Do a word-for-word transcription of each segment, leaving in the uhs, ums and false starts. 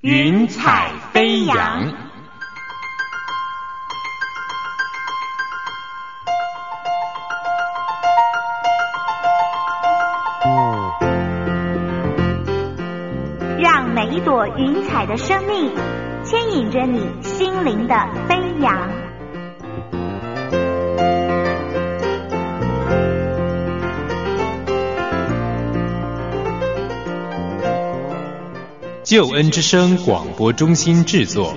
云彩飞扬。 让每一朵云彩的生命牵引着你心灵的飞扬。 救恩之声广播中心制作。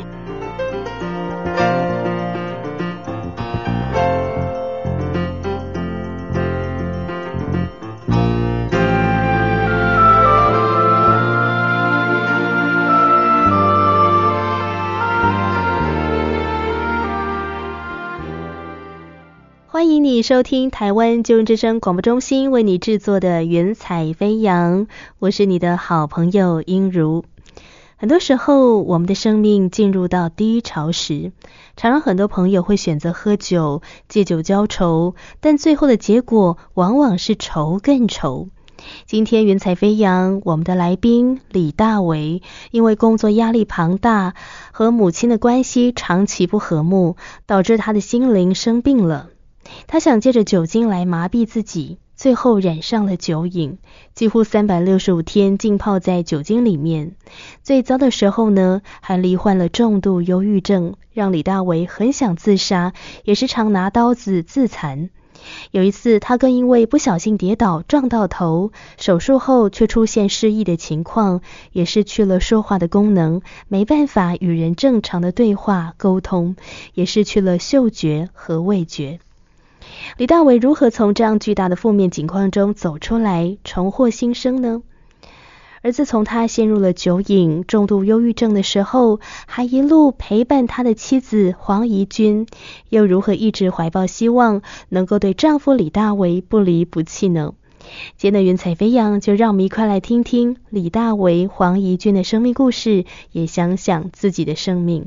欢迎你收听台湾救恩之声广播中心为你制作的云彩飞扬，我是你的好朋友英如。很多时候我们的生命进入到低潮时，常常很多朋友会选择喝酒，借酒浇愁，但最后的结果往往是愁更愁。今天云彩飞扬，我们的来宾李大为，因为工作压力庞大，和母亲的关系长期不和睦，导致他的心灵生病了。他想借着酒精来麻痹自己，最后染上了酒瘾，几乎三百六十五天浸泡在酒精里面。最糟的时候呢，还罹患了重度忧郁症，让李大为很想自杀，也时常拿刀子自残。有一次他更因为不小心跌倒撞到头，手术后却出现失忆的情况，也失去了说话的功能，没办法与人正常的对话沟通，也失去了嗅觉和味觉。李大为如何从这样巨大的负面境况中走出来，重获新生呢？而自从他陷入了酒瘾、重度忧郁症的时候，还一路陪伴他的妻子黄怡君，又如何一直怀抱希望，能够对丈夫李大为不离不弃呢？今天的云彩飞扬，就让我们一块来听听李大为、黄怡君的生命故事，也想想自己的生命。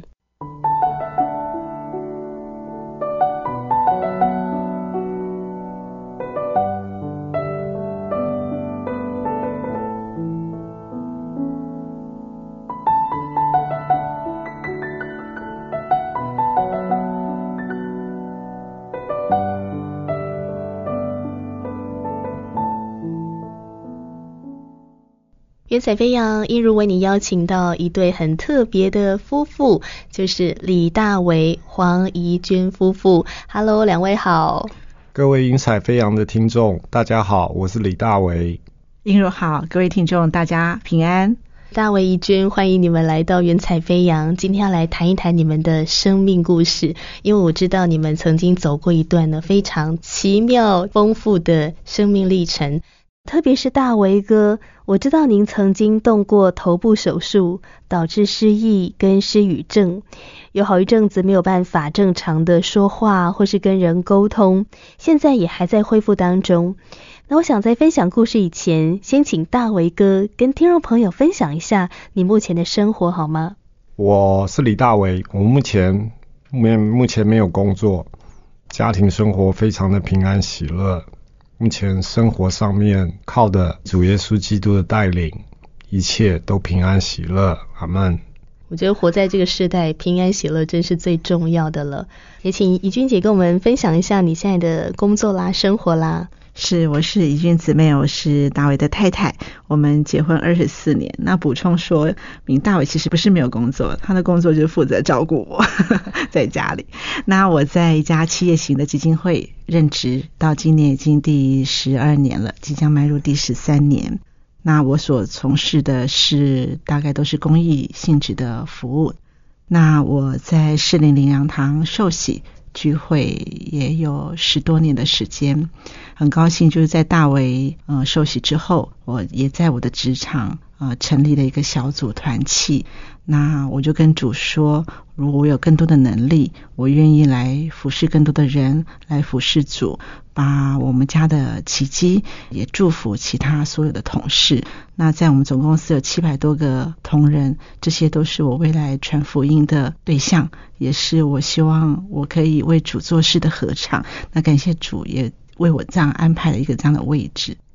云彩飞扬，一如为你邀请到一对很特别的夫妇，就是李大为、黄怡君夫妇。Hello， 两位好。 各位云彩飞扬的听众，大家好，我是李大为。 英如好，各位听众大家平安。 大为、怡君，欢迎你们来到云彩飞扬。今天要来谈一谈你们的生命故事，因为我知道你们曾经走过一段呢非常奇妙丰富的生命历程。特别是大为哥，我知道您曾经动过头部手术，导致失忆跟失语症，有好一阵子没有办法正常的说话或是跟人沟通，现在也还在恢复当中。那我想在分享故事以前，先请大为哥跟听众朋友分享一下你目前的生活好吗？ 我是李大为，我目前目前没有工作，家庭生活非常的平安喜乐。目前生活上面靠的主耶稣基督的带领，一切都平安喜乐，阿们。 我觉得活在这个时代，平安喜乐真是最重要的了。也请怡君姐跟我们分享一下你现在的工作啦、生活啦。 是，我是怡君姊妹，我是大伟的太太，我们结婚二十四年。那补充说明，大伟其实不是没有工作，他的工作就是负责照顾我在家里。那我在一家企业型的基金会任职，到今年已经第十二年了，即将迈入第十三年。那我所从事的是大概都是公益性质的服务。那我在士林灵粮堂受洗聚会也有十多年的时间，很高兴就是在大为呃受洗之后，我也在我的职场呃成立了一个小组团契。那我就跟主说，如果我有更多的能力，我愿意来服侍更多的人，来服侍主，把我们家的奇迹也祝福其他所有的同事。那在我们总公司有七百多个同仁，这些都是我未来传福音的对象，也是我希望我可以为主做事的合场。那感谢主也为我这样安排了一个这样的位置。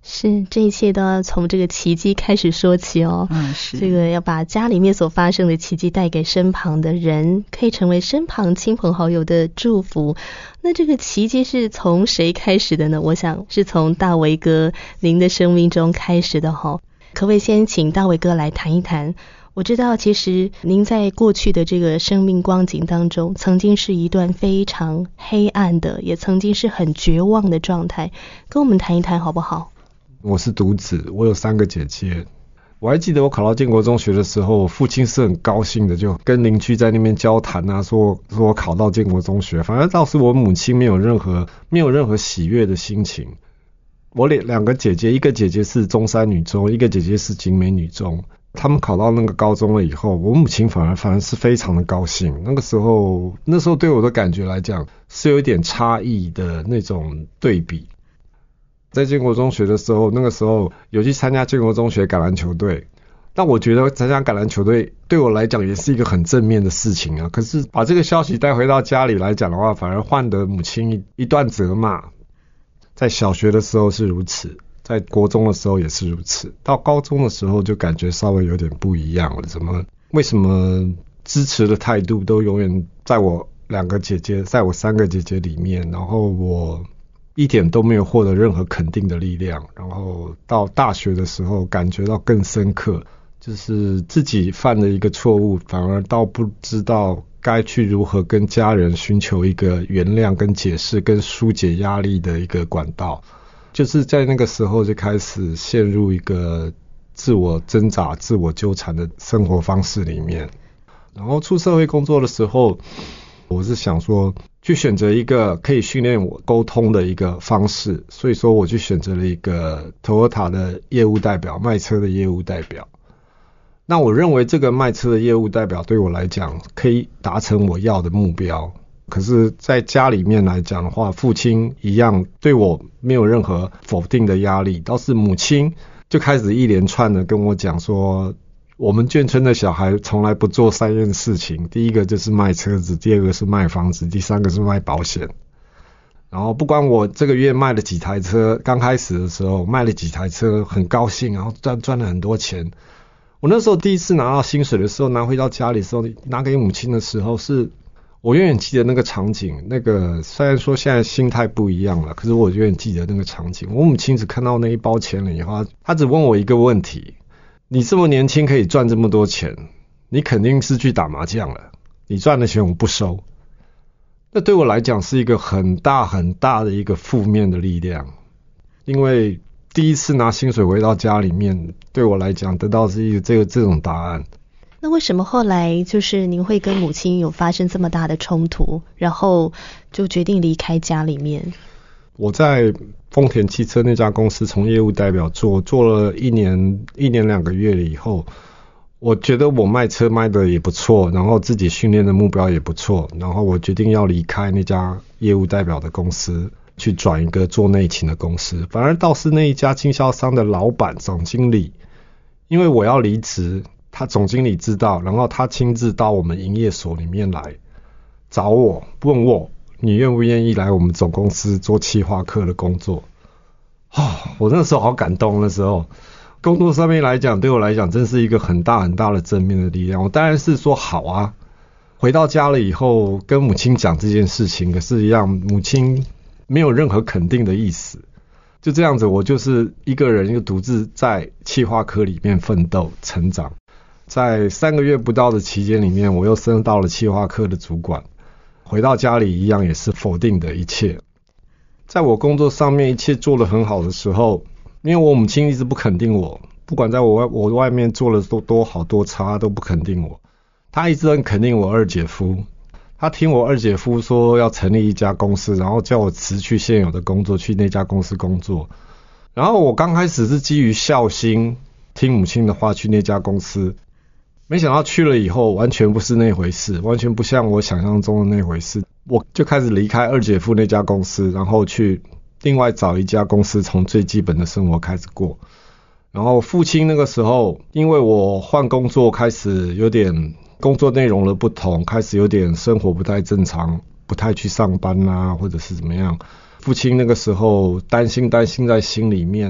是，这一切都要从这个奇迹开始说起哦。 嗯，是。 这个要把家里面所发生的奇迹带给身旁的人，可以成为身旁亲朋好友的祝福。那这个奇迹是从谁开始的呢？我想是从大维哥您的生命中开始的哈、哦。可不可以先请大维哥来谈一谈？我知道其实您在过去的这个生命光景当中，曾经是一段非常黑暗的，也曾经是很绝望的状态，跟我们谈一谈好不好？ 我是独子，我有三个姐姐。我还记得我考到建国中学的时候，我父亲是很高兴的，就跟邻居在那边交谈啊，说说我考到建国中学。反正倒是我母亲没有任何没有任何喜悦的心情。我两两个姐姐，一个姐姐是中山女中，一个姐姐是景美女中。他们考到那个高中了以后，我母亲反而反而是非常的高兴。那个时候，那时候对我的感觉来讲，是有一点差异的那种对比。在建国中学的时候，那个时候有去参加建国中学橄榄球队，但我觉得参加橄榄球队对我来讲也是一个很正面的事情啊。可是把这个消息带回到家里来讲的话，反而换得母亲一一段责骂。在小学的时候是如此，在国中的时候也是如此，到高中的时候就感觉稍微有点不一样了。怎么为什么支持的态度都永远在我两个姐姐，在我三个姐姐里面，然后我一点都没有获得任何肯定的力量。然后到大学的时候感觉到更深刻，就是自己犯了一个错误，反而倒不知道该去如何跟家人寻求一个原谅跟解释跟疏解压力的一个管道。就是在那个时候就开始陷入一个自我挣扎自我纠缠的生活方式里面。然后出社会工作的时候，我是想说去选择一个可以训练我沟通的一个方式，所以说我去选择了一个 Toyota 的业务代表，卖车的业务代表。那我认为这个卖车的业务代表对我来讲可以达成我要的目标。可是在家里面来讲的话，父亲一样对我没有任何否定的压力，倒是母亲就开始一连串的跟我讲说，我们眷村的小孩从来不做三件事情，第一个就是卖车子，第二个是卖房子，第三个是卖保险。然后不管我这个月卖了几台车，刚开始的时候卖了几台车很高兴，然后赚赚了很多钱。我那时候第一次拿到薪水的时候，拿回到家里的时候，拿给母亲的时候，是我永远记得那个场景。那个虽然说现在心态不一样了，可是我永远记得那个场景。我母亲只看到那一包钱了以后，她只问我一个问题：你这么年轻可以赚这么多钱，你肯定是去打麻将了，你赚的钱我不收。那对我来讲是一个很大很大的一个负面的力量，因为第一次拿薪水回到家里面，对我来讲得到是一个这个这种答案。 那为什么后来就是您会跟母亲有发生这么大的冲突，然后就决定离开家里面？ 我在丰田汽车那家公司从业务代表做做了一年一年两个月了以后，我觉得我卖车卖的也不错，然后自己训练的目标也不错，然后我决定要离开那家业务代表的公司，去转一个做内勤的公司。反而倒是那一家经销商的老板总经理，因为我要离职，他总经理知道，然后他亲自到我们营业所里面来找我，问我你愿不愿意来我们总公司做企划科的工作。哦，我那时候好感动。那时候工作上面来讲，对我来讲真是一个很大很大的正面的力量。我当然是说好啊。回到家了以后跟母亲讲这件事情，可是一样母亲没有任何肯定的意思。就这样子，我就是一个人又独自在企划科里面奋斗成长。在三个月不到的期间里面，我又升到了企划科的主管。回到家里一样也是否定的一切。在我工作上面一切做得很好的时候，因为我母亲一直不肯定我，不管在我外我外面做了多多好多差，她都不肯定我。她一直很肯定我二姐夫，她听我二姐夫说要成立一家公司，然后叫我辞去现有的工作，去那家公司工作。然后我刚开始是基于孝心听母亲的话去那家公司，没想到去了以后完全不是那回事，完全不像我想象中的那回事。我就开始离开二姐夫那家公司，然后去另外找一家公司，从最基本的生活开始过。然后父亲那个时候因为我换工作，开始有点工作内容的不同，开始有点生活不太正常，不太去上班啊，或者是怎么样。父亲那个时候担心担心在心里面，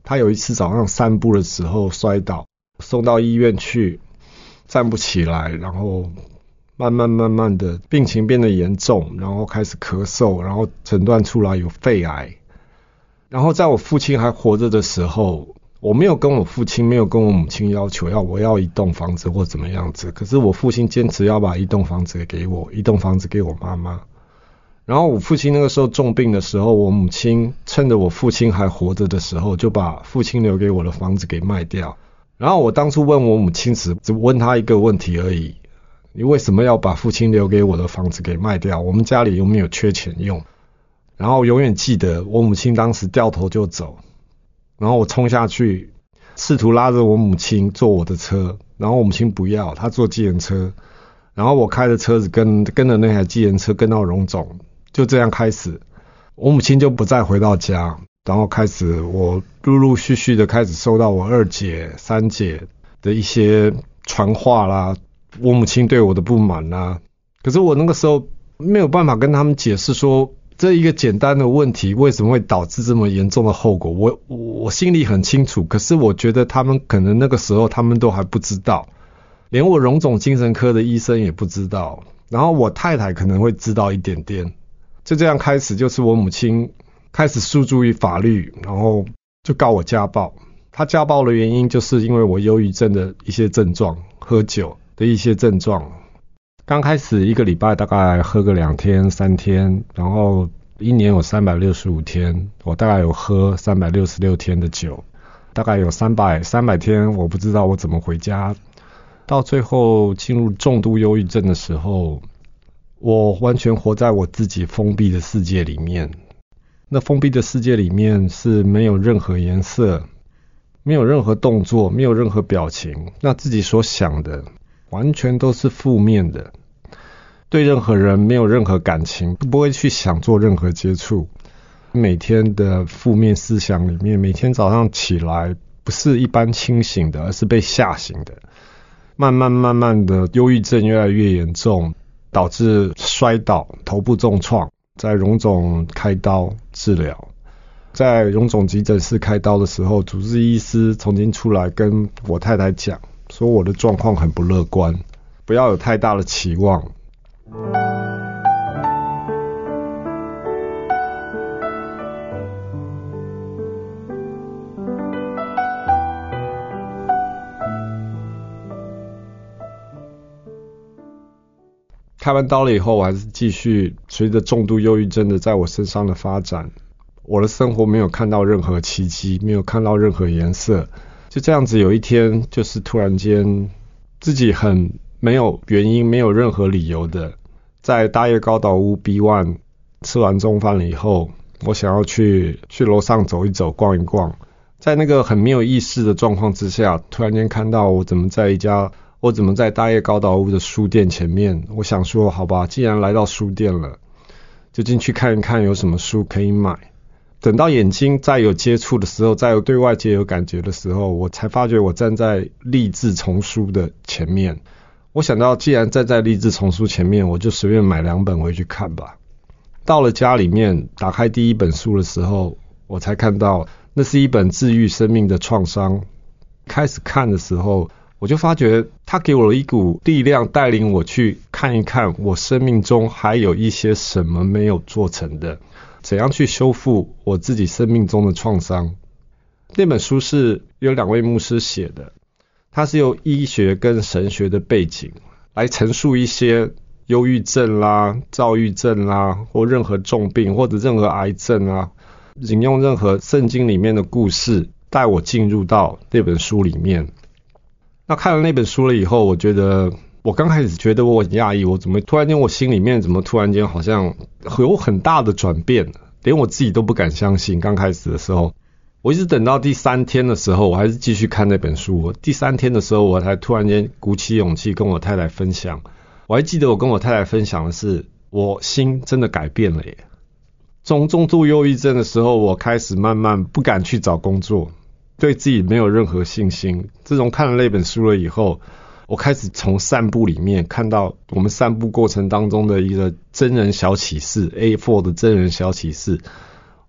他有一次早上散步的时候摔倒，送到医院去，站不起来，然后慢慢慢慢的病情变得严重，然后开始咳嗽，然后诊断出来有肺癌。然后在我父亲还活着的时候，我没有跟我父亲没有跟我母亲要求要我要一栋房子或怎么样子，可是我父亲坚持要把一栋房子给我，一栋房子给我妈妈。然后我父亲那个时候重病的时候，我母亲趁着我父亲还活着的时候，就把父亲留给我的房子给卖掉。然后我当初问我母亲时，只问她一个问题而已，你为什么要把父亲留给我的房子给卖掉？我们家里又没有缺钱用。然后我永远记得我母亲当时掉头就走，然后我冲下去试图拉着我母亲坐我的车，然后我母亲不要，她坐计程车，然后我开着车子跟跟着那台计程车跟到荣总，就这样开始我母亲就不再回到家，然后开始我陆陆续续的开始收到我二姐三姐的一些传话啦，我母亲对我的不满啦。可是我那个时候没有办法跟他们解释说这一个简单的问题为什么会导致这么严重的后果，我我心里很清楚，可是我觉得他们可能那个时候他们都还不知道，连我荣总精神科的医生也不知道，然后我太太可能会知道一点点。就这样开始，就是我母亲开始诉诸于法律，然后就告我家暴。她家暴的原因就是因为我忧郁症的一些症状，喝酒的一些症状。刚开始一个礼拜大概喝个两天三天，然后一年有三百六十五天，我大概有喝三百六十六天的酒，大概有三百三百天我不知道我怎么回家。到最后进入重度忧郁症的时候，我完全活在我自己封闭的世界里面。那封闭的世界里面是没有任何颜色，没有任何动作，没有任何表情，那自己所想的完全都是负面的，对任何人没有任何感情，不会去想做任何接触。每天的负面思想里面，每天早上起来不是一般清醒的，而是被吓醒的。慢慢慢慢的忧郁症越来越严重，导致摔倒，头部重创，在荣总开刀治疗。在荣总急诊室开刀的时候，主治医师曾经出来跟我太太讲，说我的状况很不乐观，不要有太大的期望。开完刀了以后，我还是继续随着重度忧郁症的在我身上的发展。我的生活没有看到任何奇迹，没有看到任何颜色。就这样子，有一天就是突然间自己很没有原因，没有任何理由的，在大叶高岛屋 B 一 吃完中饭了以后，我想要去去楼上走一走，逛一逛。在那个很没有意识的状况之下，突然间看到我怎么在一家我怎么在大叶高岛屋的书店前面，我想说好吧，既然来到书店了，就进去看一看有什么书可以买。等到眼睛再有接触的时候，再有对外界有感觉的时候，我才发觉我站在励志丛书的前面。我想到既然站在励志丛书前面，我就随便买两本回去看吧。到了家里面，打开第一本书的时候，我才看到那是一本治愈生命的创伤。开始看的时候，我就发觉它给我了一股力量，带领我去看一看我生命中还有一些什么没有做成的，怎样去修复我自己生命中的创伤。那本书是有两位牧师写的，它是由医学跟神学的背景来陈述一些忧郁症啦、躁郁症啦，或任何重病或者任何癌症啊，引用任何圣经里面的故事，带我进入到那本书里面。那看了那本书了以后，我觉得我刚开始觉得我很讶异，我怎么突然间我心里面怎么突然间好像有很大的转变，连我自己都不敢相信。刚开始的时候，我一直等到第三天的时候，我还是继续看那本书。第三天的时候，我才突然间鼓起勇气跟我太太分享。我还记得我跟我太太分享的是，我心真的改变了耶。从重度忧郁症的时候，我开始慢慢不敢去找工作，对自己没有任何信心。自从看了那本书了以后，我开始从散步里面看到我们散步过程当中的一个真人小启示 A 四 的真人小启示，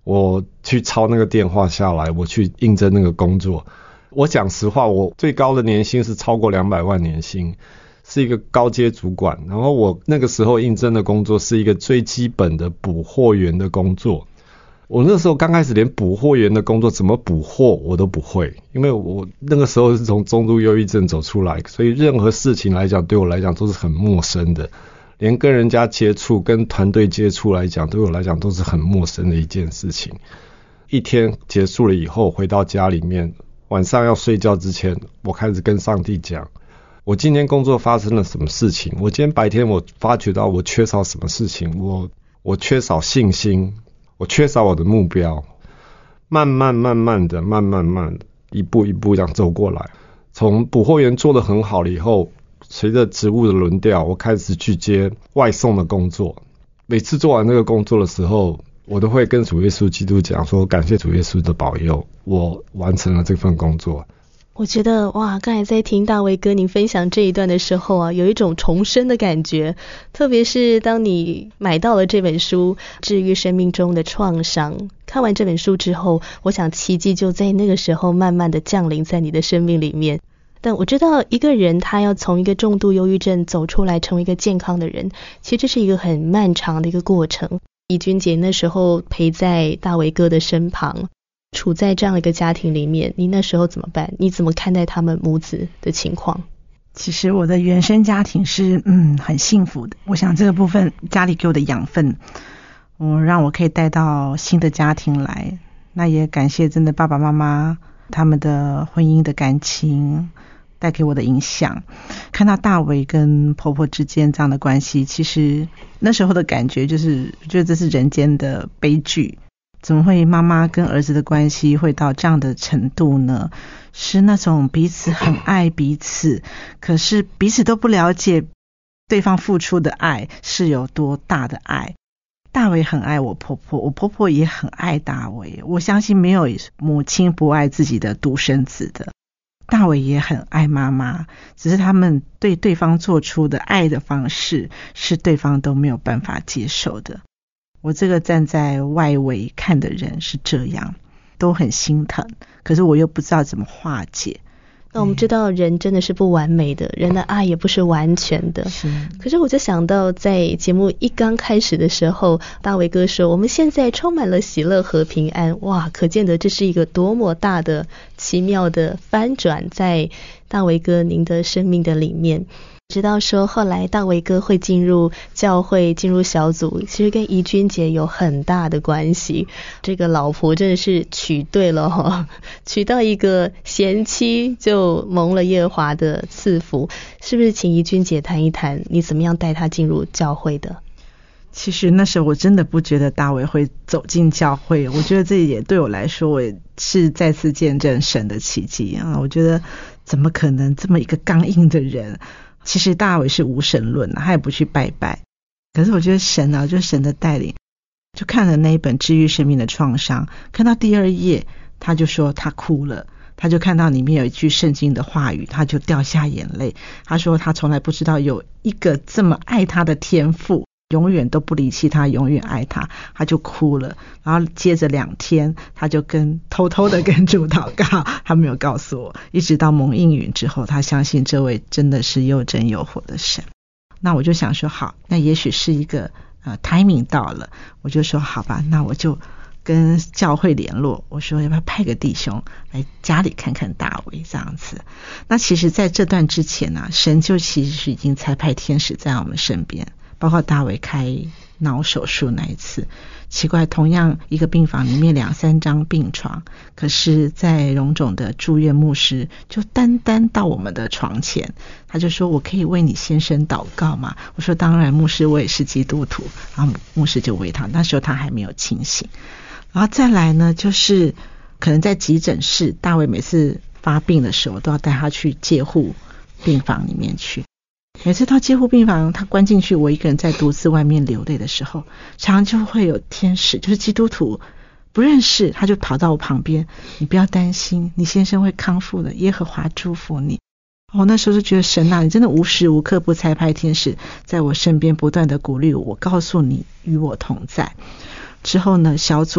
我去抄那个电话下来，我去应征那个工作。我讲实话，我最高的年薪是超过两百万年薪，是一个高阶主管。然后我那个时候应征的工作是一个最基本的补货员的工作。我那时候刚开始连补货员的工作怎么补货我都不会，因为我那个时候是从中度忧郁症走出来，所以任何事情来讲对我来讲都是很陌生的，连跟人家接触跟团队接触来讲对我来讲都是很陌生的一件事情。一天结束了以后回到家里面，晚上要睡觉之前，我开始跟上帝讲我今天工作发生了什么事情，我今天白天我发觉到我缺少什么事情，我我缺少信心，我缺少我的目标，慢慢慢慢的慢慢慢的一步一步这样走过来。从补货员做得很好了以后，随着职务的轮调，我开始去接外送的工作。每次做完这个工作的时候，我都会跟主耶稣基督讲说，感谢主耶稣的保佑，我完成了这份工作。 我觉得哇，刚才在听大卫哥您分享这一段的时候啊，有一种重生的感觉，特别是当你买到了这本书《治愈生命中的创伤》，看完这本书之后，我想奇迹就在那个时候慢慢的降临在你的生命里面。但我知道一个人他要从一个重度忧郁症走出来成为一个健康的人，其实这是一个很漫长的一个过程。怡君姐那时候陪在大卫哥的身旁，处在这样一个家庭里面，你那时候怎么办？你怎么看待他们母子的情况？ 其实我的原生家庭是嗯很幸福的，我想这个部分家里给我的养分，我让我可以带到新的家庭来。那也感谢真的爸爸妈妈他们的婚姻的感情带给我的影响。看到大伟跟婆婆之间这样的关系，其实那时候的感觉就是觉得这是人间的悲剧，怎么会妈妈跟儿子的关系会到这样的程度呢？是那种彼此很爱彼此，可是彼此都不了解对方付出的爱是有多大的爱。大伟很爱我婆婆，我婆婆也很爱大伟，我相信没有母亲不爱自己的独生子的。大伟也很爱妈妈，只是他们对对方做出的爱的方式是对方都没有办法接受的。我这个站在外围看的人是这样，都很心疼，可是我又不知道怎么化解。 那我们知道人真的是不完美的，人的爱也不是完全的。 是。 可是我就想到在节目一刚开始的时候，大伟哥说我们现在充满了喜乐和平安，哇，可见得这是一个多么大的奇妙的翻转在大伟哥您的生命的里面。直到说后来大伟哥会进入教会进入小组，其实跟怡君姐有很大的关系。这个老婆真的是娶对了哦，娶到一个贤妻就蒙了耶和华的赐福。是不是请怡君姐谈一谈你怎么样带她进入教会的？ 其实那时候我真的不觉得大伟会走进教会，我觉得这也对我来说我也是再次见证神的奇迹啊！我觉得怎么可能这么一个刚硬的人，其实大伟是无神论、啊、他也不去拜拜，可是我觉得神啊，就是神的带领。就看了那一本治愈生命的创伤，看到第二页他就说他哭了，他就看到里面有一句圣经的话语，他就掉下眼泪。他说他从来不知道有一个这么爱他的天父，永远都不离弃他，永远爱他，他就哭了。然后接着两天他就跟偷偷的跟主祷告，他没有告诉我，一直到蒙应允之后，他相信这位真的是又真又活的神。那我就想说好，那也许是一个呃 timing 到了，我就说好吧，那我就跟教会联络，我说要不要派个弟兄来家里看看大卫这样子。那其实在这段之前啊，神就其实是已经差派天使在我们身边，包括大卫开脑手术那一次。奇怪，同样一个病房里面两三张病床，可是在荣总的住院牧师就单单到我们的床前，他就说我可以为你先生祷告吗？我说当然牧师，我也是基督徒。然后牧师就为他，那时候他还没有清醒。然后再来呢，就是可能在急诊室，大卫每次发病的时候都要带他去戒护病房里面去。每次到戒护病房，他关进去，我一个人在独自外面流泪的时候，常常就会有天使，就是基督徒不认识，他就跑到我旁边，你不要担心，你先生会康复的，耶和华祝福你。我、哦、那时候就觉得神啊，你真的无时无刻不差派天使在我身边不断的鼓励我，告诉你与我同在。之后呢，小组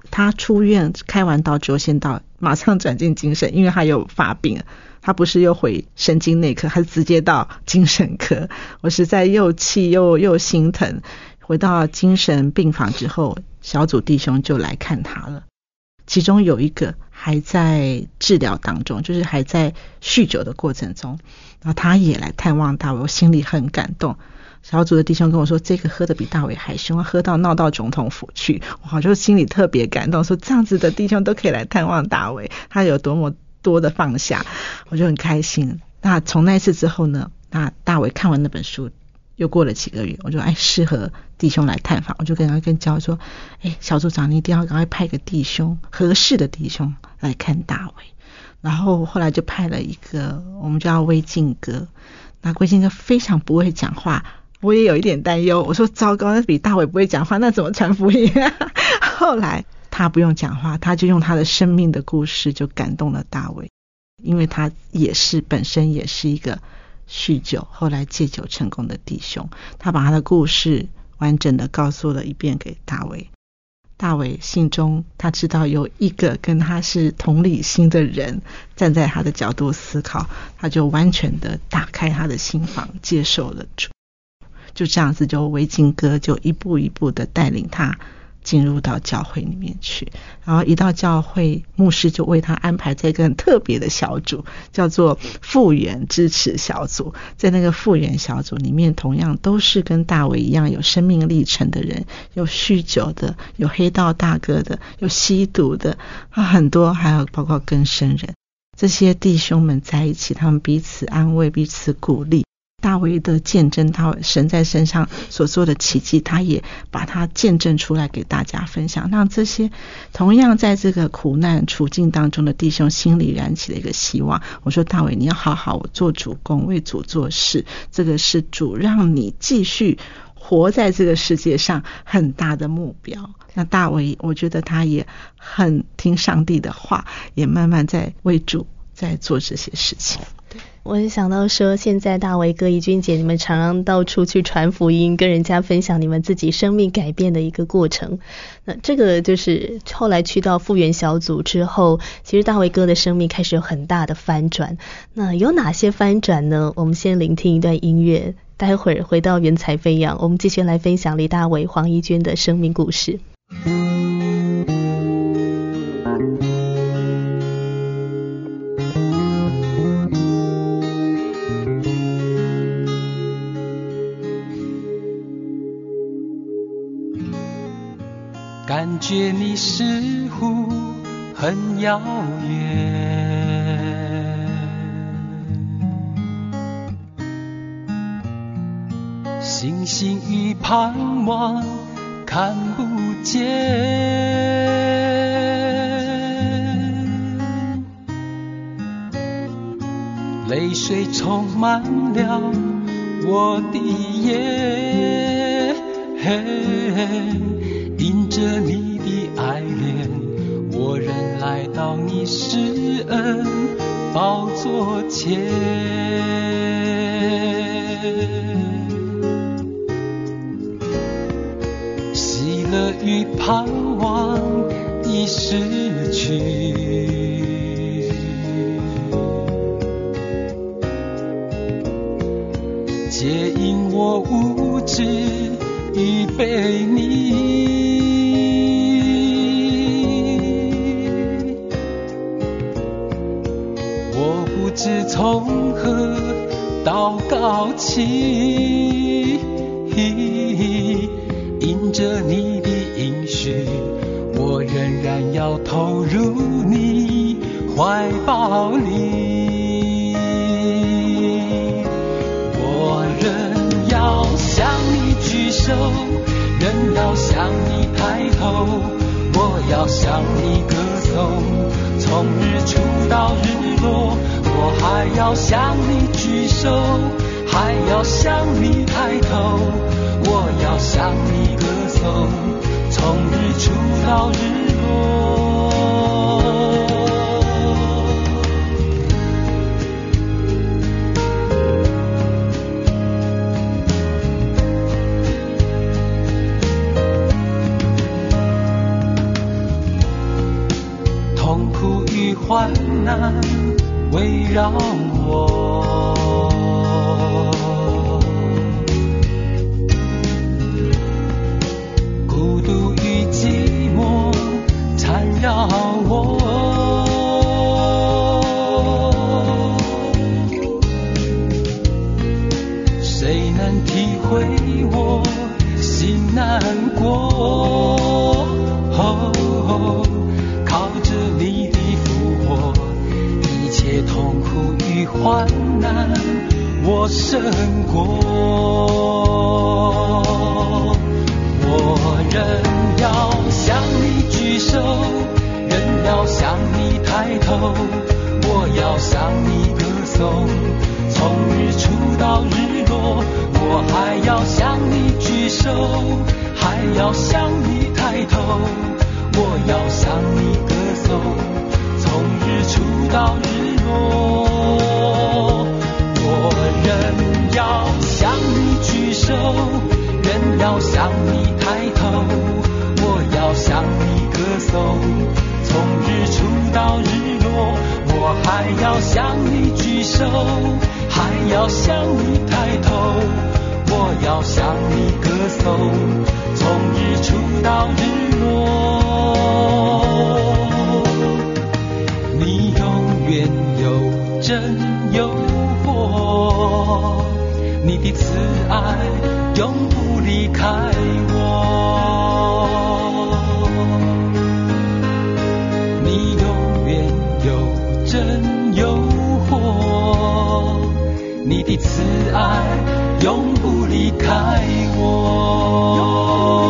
他出院开完刀之后先到马上转进精神，因为他有发病，他不是又回神经内科，他是直接到精神科。我实在又气又又心疼。回到精神病房之后，小组弟兄就来看他了，其中有一个还在治疗当中，就是还在酗酒的过程中，然后他也来探望大伟，我心里很感动。小组的弟兄跟我说，这个喝得比大伟还凶，喝到闹到总统府去，我就心里特别感动，说这样子的弟兄都可以来探望大伟，他有多么多的放下，我就很开心。那从那一次之后呢，那大伟看完那本书，又过了几个月，我就哎适合弟兄来探访，我就跟他跟教说，哎，小组长你一定要赶快派个弟兄，合适的弟兄来看大伟。然后后来就派了一个我们叫威进哥，那威进哥非常不会讲话，我也有一点担忧，我说糟糕，那比大伟不会讲话，那怎么传福音啊？后来他不用讲话，他就用他的生命的故事就感动了大伟，因为他也是本身也是一个酗酒后来戒酒成功的弟兄，他把他的故事完整的告诉了一遍给大伟。大伟心中他知道有一个跟他是同理心的人站在他的角度思考，他就完全的打开他的心房接受了主。就这样子，就维金哥就一步一步的带领他进入到教会里面去，然后一到教会，牧师就为他安排在一个很特别的小组，叫做复原支持小组。在那个复原小组里面，同样都是跟大伟一样有生命历程的人，有酗酒的，有黑道大哥的，有吸毒的，很多，还有包括更生人。这些弟兄们在一起，他们彼此安慰，彼此鼓励。大卫的见证，他神在身上所做的奇迹，他也把它见证出来给大家分享，让这些同样在这个苦难处境当中的弟兄心里燃起了一个希望。我说大卫，你要好好做主公，为主做事，这个是主让你继续活在这个世界上很大的目标。那大卫我觉得他也很听上帝的话，也慢慢在为主在做这些事情。 我也想到说，现在大伟哥、怡君姐，你们常常到处去传福音，跟人家分享你们自己生命改变的一个过程。那这个就是后来去到复原小组之后，其实大伟哥的生命开始有很大的翻转。那有哪些翻转呢？我们先聆听一段音乐，待会儿回到云彩飞扬，我们继续来分享李大伟、黄怡君的生命故事。 感觉你似乎很遥远，星星与盼望看不见，泪水充满了我的眼，因着你的爱恋，我仍来到你施恩宝座前。喜乐与盼望已失去，皆因我无知预备你，我不知从何祷告起，因着你的应许，我仍然要投入你怀抱里，我仍要向你举手，仍要向你抬头，我要向你歌颂，从日出到日落，我还要向你举手，还要向你抬头，我要向你歌颂，从日出到日落。 难围绕我，孤独与寂寞缠绕我，谁能体会我心难过？哦，靠着你的复活，一切痛苦与患难我胜过。我仍要向你举手，仍要向你抬头，我要向你歌颂，从日出到日落。我还要向你举手，还要向你抬头，我要向你歌颂，从日出到日落。我仍要向你举手，仍要向你抬头，我要向你歌颂，从日出到日落。我还要向你举手，还要向你抬头，我要向你歌颂，从日出到日落。你永远有真有活，你的慈爱永不离开我，你永远有真有活，你的慈爱永不离开我。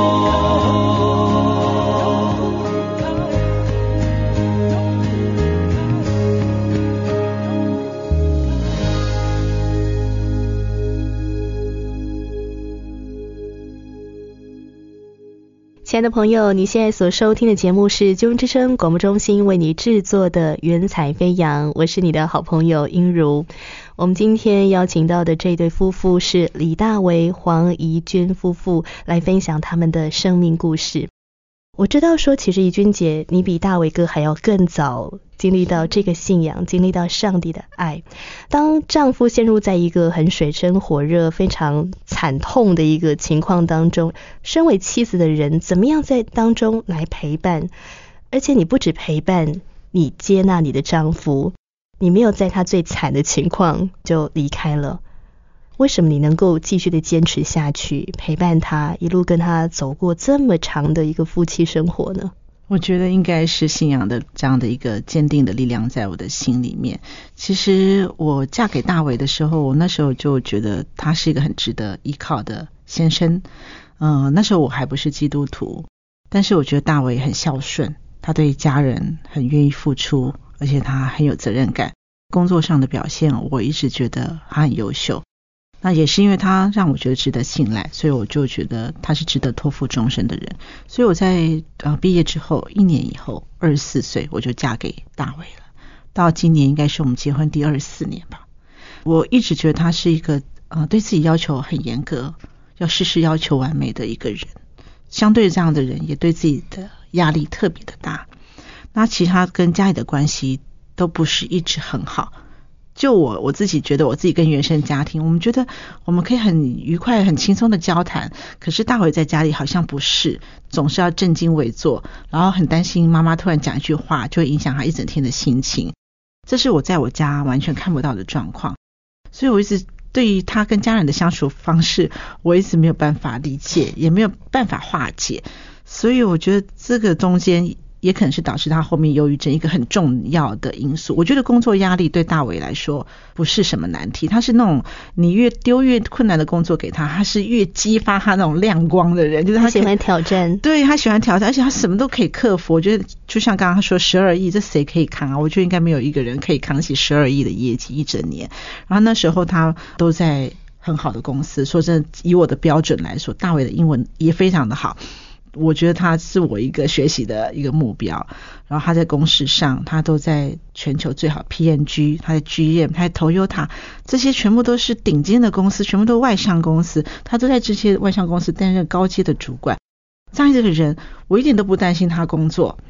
亲爱的朋友，你现在所收听的节目是救恩之声广播中心为你制作的云彩飞扬，我是你的好朋友英如。我们今天邀请到的这对夫妇是李大为、黄怡君夫妇，来分享他们的生命故事。我知道说，其实怡君姐你比大为哥还要更早经历到这个信仰，经历到上帝的爱。当丈夫陷入在一个很水深火热非常惨痛的一个情况当中，身为妻子的人怎么样在当中来陪伴？而且你不只陪伴，你接纳你的丈夫，你没有在他最惨的情况就离开了。为什么你能够继续的坚持下去，陪伴他，一路跟他走过这么长的一个夫妻生活呢？ 我觉得应该是信仰的这样的一个坚定的力量在我的心里面。其实我嫁给大伟的时候，我那时候就觉得他是一个很值得依靠的先生。嗯、呃，那时候我还不是基督徒，但是我觉得大伟很孝顺，他对家人很愿意付出，而且他很有责任感。工作上的表现，我一直觉得他很优秀。那也是因为他让我觉得值得信赖，所以我就觉得他是值得托付终身的人。所以我在呃毕业之后一年以后，二十四岁我就嫁给大伟了。到今年应该是我们结婚第二十四年吧。我一直觉得他是一个呃对自己要求很严格，要事事要求完美的一个人。相对这样的人，也对自己的压力特别的大。那其实他跟家里的关系都不是一直很好。就我我自己觉得，我自己跟原生家庭，我们觉得我们可以很愉快很轻松的交谈，可是大伟在家里好像不是，总是要正襟危坐，然后很担心妈妈突然讲一句话就会影响他一整天的心情。这是我在我家完全看不到的状况，所以我一直对于他跟家人的相处方式，我一直没有办法理解，也没有办法化解。所以我觉得这个中间也可能是导致他后面忧郁症一个很重要的因素。我觉得工作压力对大伟来说不是什么难题，他是那种你越丢越困难的工作给他，他是越激发他那种亮光的人，就是他喜欢挑战。对， 他喜欢挑战，而且他什么都可以克服。我觉得就像刚刚他说十二亿，这谁可以扛啊？我觉得应该没有一个人可以扛起十二亿的业绩一整年。然后那时候他都在很好的公司，说真的，以我的标准来说，大伟的英文也非常的好。我觉得他是我一个学习的一个目标。然后他在公事上，他都在全球最好 P N G， 他在 G M， 他在 Toyota， 这些全部都是顶尖的公司，全部都外商公司，他都在这些外商公司担任高阶的主管。这样一个人，我一点都不担心他工作，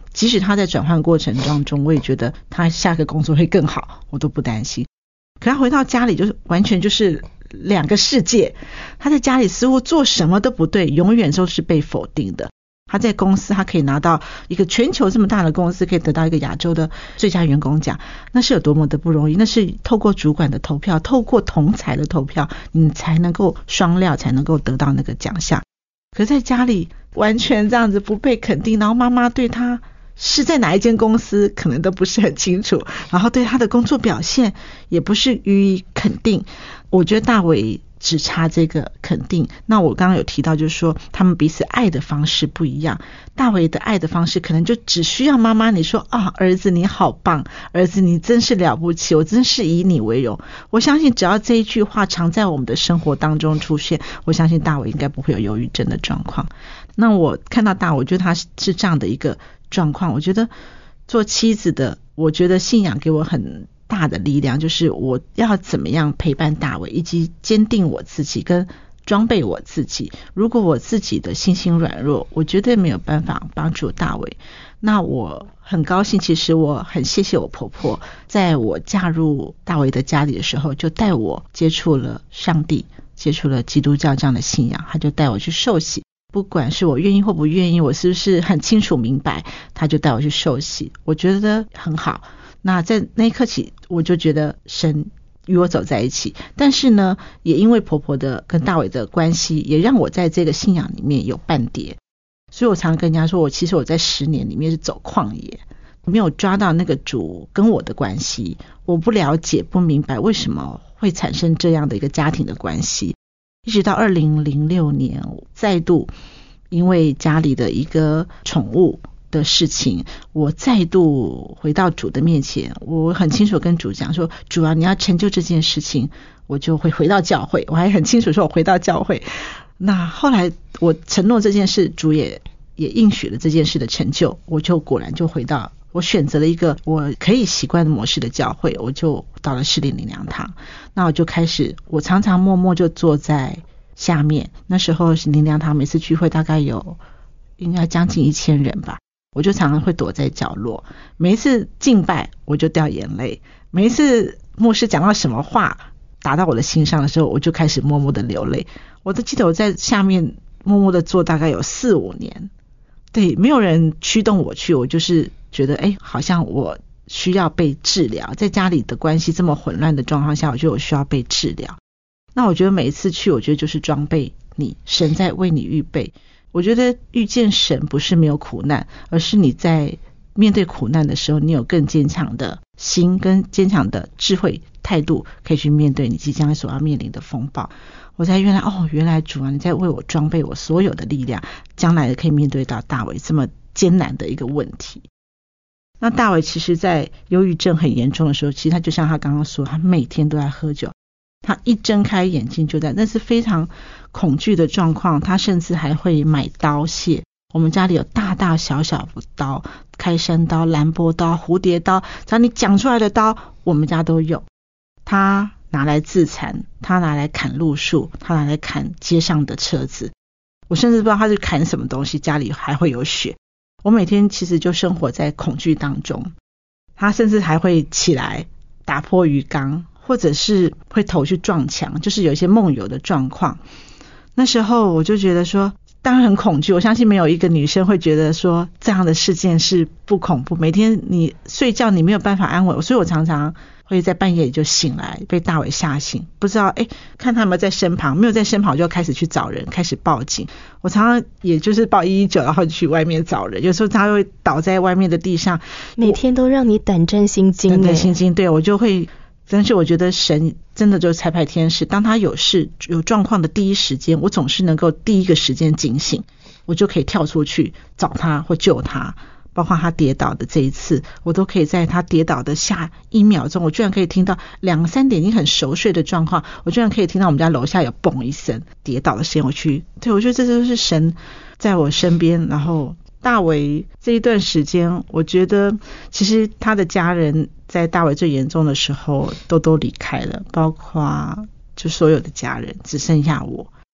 即使他在转换过程当中，我也觉得他下个工作会更好，我都不担心。可他回到家里就是完全就是两个世界，他在家里似乎做什么都不对，永远都是被否定的。他在公司他可以拿到一个全球这么大的公司，可以得到一个亚洲的最佳员工奖，那是有多么的不容易，那是透过主管的投票，透过同侪的投票，你才能够双料，才能够得到那个奖项。可是在家里完全这样子不被肯定，然后妈妈对他是在哪一间公司可能都不是很清楚，然后对他的工作表现也不是予以肯定。我觉得大伟只差这个肯定。那我刚刚有提到就是说他们彼此爱的方式不一样，大伟的爱的方式可能就只需要妈妈你说啊，儿子你好棒，儿子你真是了不起，我真是以你为荣。我相信只要这一句话常在我们的生活当中出现，我相信大伟应该不会有忧郁症的状况。那我看到大伟，我觉得他是这样的一个状况。我觉得做妻子的，我觉得信仰给我很大的力量，就是我要怎么样陪伴大伟，以及坚定我自己跟装备我自己。如果我自己的信心软弱，我绝对没有办法帮助大伟。那我很高兴，其实我很谢谢我婆婆，在我嫁入大伟的家里的时候，就带我接触了上帝，接触了基督教这样的信仰，他就带我去受洗。不管是我愿意或不愿意，我是不是很清楚明白，他就带我去受洗，我觉得很好。那在那一刻起，我就觉得神与我走在一起。但是呢，也因为婆婆的跟大伟的关系，也让我在这个信仰里面有半跌。所以我常常跟人家说，我其实我在十年里面是走旷野，没有抓到那个主跟我的关系，我不了解不明白为什么会产生这样的一个家庭的关系。一直到二零零六年，再度因为家里的一个宠物的事情，我再度回到主的面前。我很清楚跟主讲说，主啊，你要成就这件事情，我就会回到教会。我还很清楚说我回到教会。那后来我承诺这件事，主也也应许了这件事的成就，我就果然就回到，我选择了一个我可以习惯的模式的教会，我就到了士林灵粮堂。那我就开始，我常常默默就坐在下面。那时候灵粮堂每次聚会大概有应该将近一千人吧，我就常常会躲在角落。每一次敬拜我就掉眼泪，每一次牧师讲到什么话打到我的心上的时候，我就开始默默的流泪。我都记得我在下面默默的坐大概有四五年，对，没有人驱动我去，我就是觉得哎，好像我需要被治疗，在家里的关系这么混乱的状况下，我觉得我需要被治疗。那我觉得每一次去，我觉得就是装备你，神在为你预备。我觉得遇见神不是没有苦难，而是你在面对苦难的时候，你有更坚强的心跟坚强的智慧态度，可以去面对你即将所要面临的风暴。我才原来哦，原来主啊，你在为我装备我所有的力量，将来可以面对到大伟这么艰难的一个问题。那大伟其实在忧郁症很严重的时候，其实他就像他刚刚说，他每天都在喝酒，他一睁开眼睛就在，那是非常恐惧的状况。他甚至还会买刀械，我们家里有大大小小的刀，开山刀、兰波刀、蝴蝶刀，只要你讲出来的刀我们家都有。他拿来自残，他拿来砍路树，他拿来砍街上的车子，我甚至不知道他是砍什么东西，家里还会有血。我每天其实就生活在恐惧当中。他甚至还会起来打破鱼缸，或者是会头去撞墙，就是有一些梦游的状况。那时候我就觉得说，当然很恐惧，我相信没有一个女生会觉得说这样的事件是不恐怖。每天你睡觉你没有办法安稳，所以我常常会在半夜就醒来，被大伟吓醒，不知道哎，看他们在身旁，没有在身旁我就开始去找人，开始报警。我常常也就是报一一九，然后去外面找人，有时候他会倒在外面的地上， 每天都让你胆战心惊。 胆战心惊，对，我就会。但是我觉得神真的就是差派天使，当他有事有状况的第一时间，我总是能够第一个时间警醒，我就可以跳出去找他或救他。包括他跌倒的这一次，我都可以在他跌倒的下一秒钟，我居然可以听到两三点已经很熟睡的状况，我居然可以听到我们家楼下有嘣一声跌倒的声音。我去，对，我觉得这就是神在我身边。然后大伟这一段时间，我觉得其实他的家人在大伟最严重的时候都都离开了，包括就所有的家人只剩下我。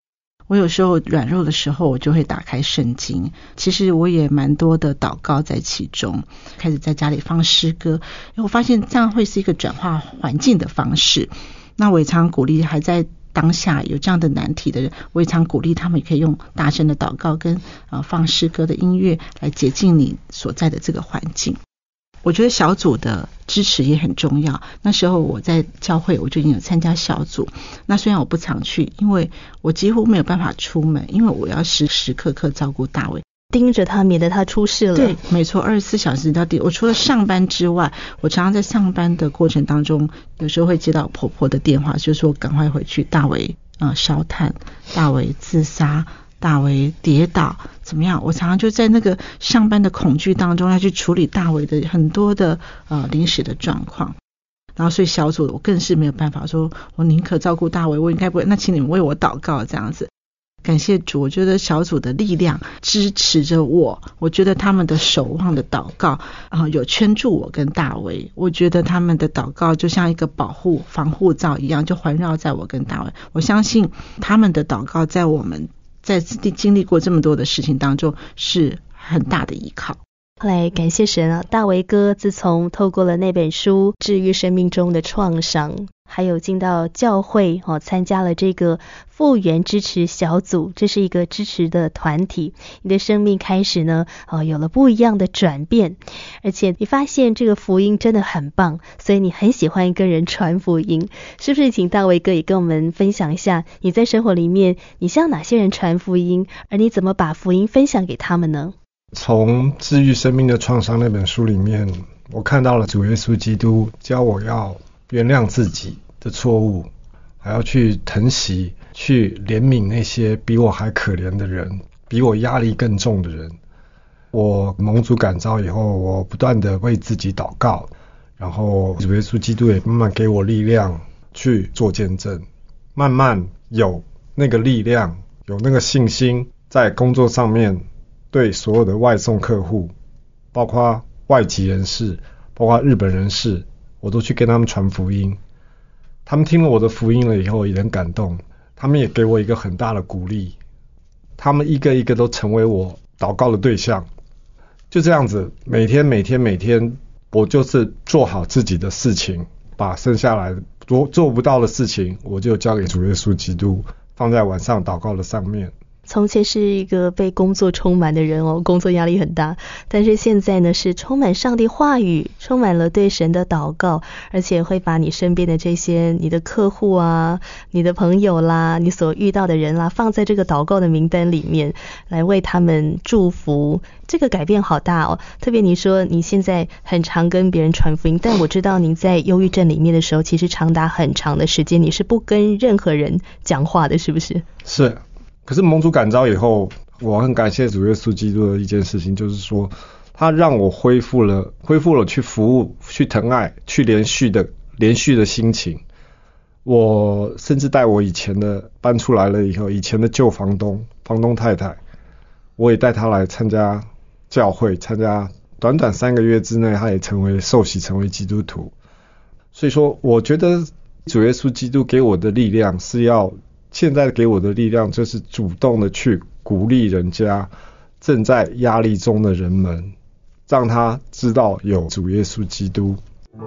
我有时候软弱的时候，我就会打开圣经。其实我也蛮多的祷告在其中，开始在家里放诗歌，因为我发现这样会是一个转化环境的方式。那我也常鼓励还在当下有这样的难题的人，我也常鼓励他们也可以用大声的祷告跟呃放诗歌的音乐来洁净你所在的这个环境。我觉得小组的支持也很重要。那时候我在教会我就已经有参加小组，那虽然我不常去，因为我几乎没有办法出门，因为我要时时刻刻照顾大卫， 盯着他，免得他出事了。 对，没错，二十四小时到底。我除了上班之外，我常常在上班的过程当中，有时候会接到婆婆的电话，就说赶快回去，大卫啊烧炭，大卫自杀，大卫跌倒，怎么样？我常常就在那个上班的恐惧当中，要去处理大卫的很多的呃临时的状况。然后所以小组我更是没有办法说，我宁可照顾大卫，我应该不会，那请你们为我祷告这样子。感谢主，我觉得小组的力量支持着我，我觉得他们的守望的祷告呃有圈住我跟大卫，我觉得他们的祷告就像一个保护防护罩一样，就环绕在我跟大卫。我相信他们的祷告在我们在经历过这么多的事情当中是很大的依靠。 后来感谢神啊，大卫哥自从透过了那本书治愈生命中的创伤，还有进到教会哦，参加了这个复原支持小组，这是一个支持的团体，你的生命开始呢哦有了不一样的转变，而且你发现这个福音真的很棒，所以你很喜欢跟人传福音。是不是请大卫哥也跟我们分享一下，你在生活里面你向哪些人传福音，而你怎么把福音分享给他们呢？ 从治愈生命的创伤那本书里面，我看到了主耶稣基督教我要原谅自己的错误，还要去疼惜去怜悯那些比我还可怜的人，比我压力更重的人。我蒙主感召以后，我不断的为自己祷告，然后主耶稣基督也慢慢给我力量去做见证，慢慢有那个力量，有那个信心，在工作上面对所有的外送客户，包括外籍人士，包括日本人士，我都去跟他们传福音。他们听了我的福音了以后也很感动，他们也给我一个很大的鼓励，他们一个一个都成为我祷告的对象。就这样子，每天每天每天，我就是做好自己的事情，把剩下来做做不到的事情，我就交给主耶稣基督，放在晚上祷告的上面。 从前是一个被工作充满的人哦，工作压力很大，但是现在呢是充满上帝话语，充满了对神的祷告，而且会把你身边的这些你的客户啊，你的朋友啦，你所遇到的人啦，放在这个祷告的名单里面，来为他们祝福。这个改变好大哦，特别你说你现在很常跟别人传福音，但我知道你在忧郁症里面的时候，其实长达很长的时间你是不跟任何人讲话的，是不是？ 是。可是蒙主感召以后，我很感谢主耶稣基督的一件事情，就是说他让我恢复了恢复了去服务、去疼爱、去连续的连续的心情。我甚至带我以前的搬出来了以后，以前的旧房东房东太太，我也带她来参加教会，参加短短三个月之内，她也成为受洗，成为基督徒。所以说我觉得主耶稣基督给我的力量是要现在给我的力量就是主动的去鼓励人家正在压力中的人们，让他知道有主耶稣基督。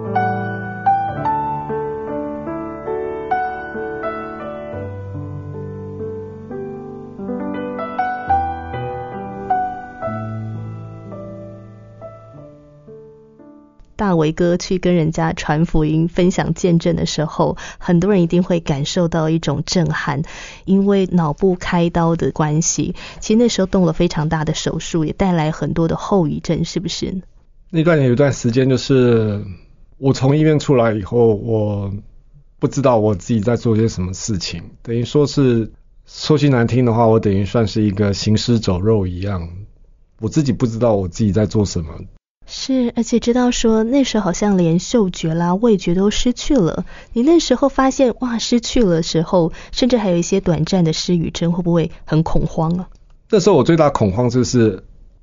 大卫哥去跟人家传福音分享见证的时候，很多人一定会感受到一种震撼，因为脑部开刀的关系，其实那时候动了非常大的手术，也带来很多的后遗症，是不是？ 那段有一段时间就是我从医院出来以后，我不知道我自己在做些什么事情，等于说是说句难听的话，我等于算是一个行尸走肉一样，我自己不知道我自己在做什么。 是，而且知道说那时候好像连嗅觉啦、味觉都失去了。你那时候发现哇，失去了的时候，甚至还有一些短暂的失语症，会不会很恐慌啊？ 那时候我最大恐慌就是